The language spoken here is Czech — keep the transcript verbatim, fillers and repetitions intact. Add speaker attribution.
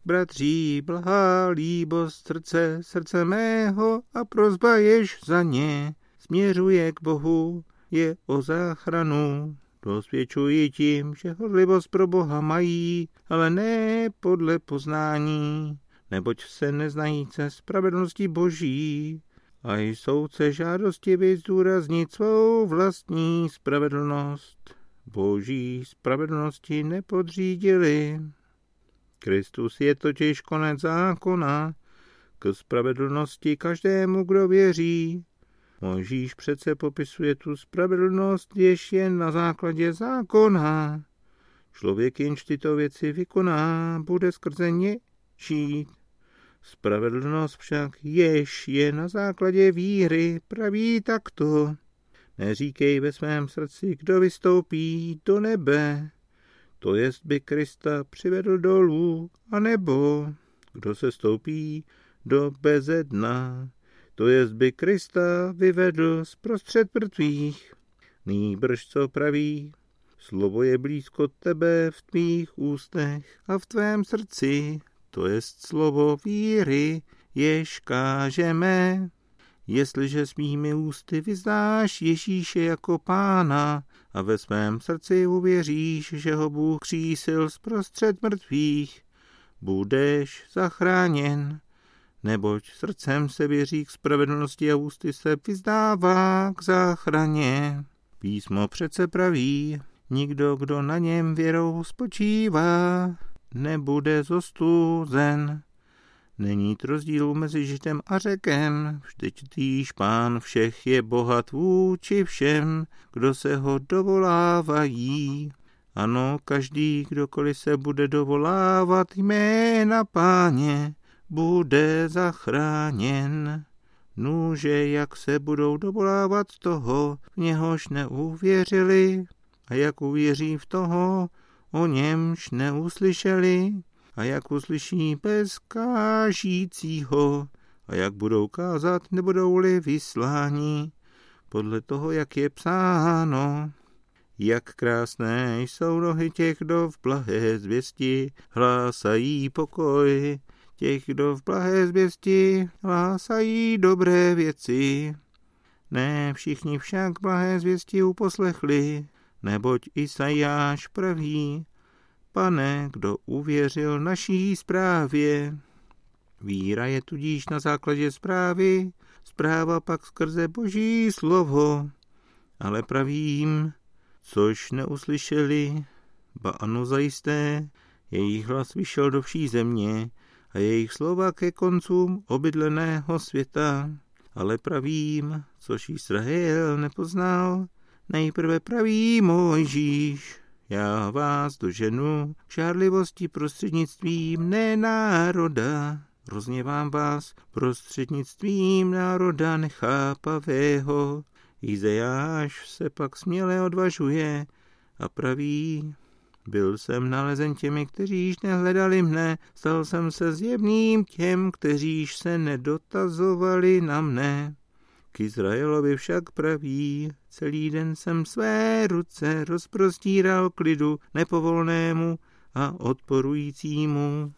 Speaker 1: bratří, blahá líbost srdce, srdce mého a prosba jež za ně směřuje k Bohu, je o záchranu. Dosvědčuji tím, že horlivost pro Boha mají, ale ne podle poznání, neboť se neznají cest spravedlnosti Boží a jsou se žádostiví zdůraznit svou vlastní spravedlnost. Boží spravedlnosti nepodřídili. Kristus je totiž konec zákona k spravedlnosti každému, kdo věří. Mojžíš přece popisuje tu spravedlnost, jež je na základě zákona. Člověk, jenž tyto věci vykoná, bude skrze ně žít. Spravedlnost však, jež je na základě víry, praví takto. Neříkej ve svém srdci, kdo vystoupí do nebe, to jest by Krista přivedl dolů, anebo kdo se stoupí do bezedna, to jest by Krista vyvedl zprostřed mrtvých. Nýbrž co praví, slovo je blízko tebe v tvých ústech a v tvém srdci, to jest slovo víry, jež kážeme. Jestliže svými ústy vyznáš Ježíše jako Pána a ve svém srdci uvěříš, že ho Bůh křísil zprostřed mrtvých, budeš zachráněn. Neboť srdcem se věří k spravedlnosti a ústy se vyznává k záchraně. Písmo přece praví, nikdo, kdo na něm věrou spočívá, nebude zostuzen. Není to rozdílu mezi Židem a Řekem, vždyť týž Pán všech je bohat vůči všem, kdo se ho dovolávají. Ano, každý, kdokoliv se bude dovolávat jména Páně, bude zachráněn. Nuže, jak se budou dovolávat toho, v něhož neuvěřili, a jak uvěří v toho, o němž neuslyšeli, a jak uslyší bez kážícího, a jak budou kázat, nebudou-li vysláni, podle toho, jak je psáno. Jak krásné jsou nohy těch, kdo v blahé zvěsti hlásají pokoj, těch, kdo v blahé zvěsti hlásají dobré věci. Ne všichni však blahé zvěsti uposlechli, neboť Isajáš praví, Pane, kdo uvěřil naší zprávě. Víra je tudíž na základě zprávy, zpráva pak skrze Boží slovo. Ale pravím, což neuslyšeli, ba ano zajisté, jejich hlas vyšel do vší země a jejich slova ke koncům obydleného světa. Ale pravím, což Izrael nepoznal, nejprve praví Mojžíš. Já vás doženu k žárlivosti prostřednictvím ne národa, rozněvám vás prostřednictvím národa nechápavého. Izajáš se pak směle odvažuje a praví, byl jsem nalezen těmi, kteříž nehledali mne, stal jsem se zjevným těm, kteříž se nedotazovali na mne. K Izraelovi však praví, celý den jsem své ruce rozprostíral k lidu nepovolnému a odporujícímu.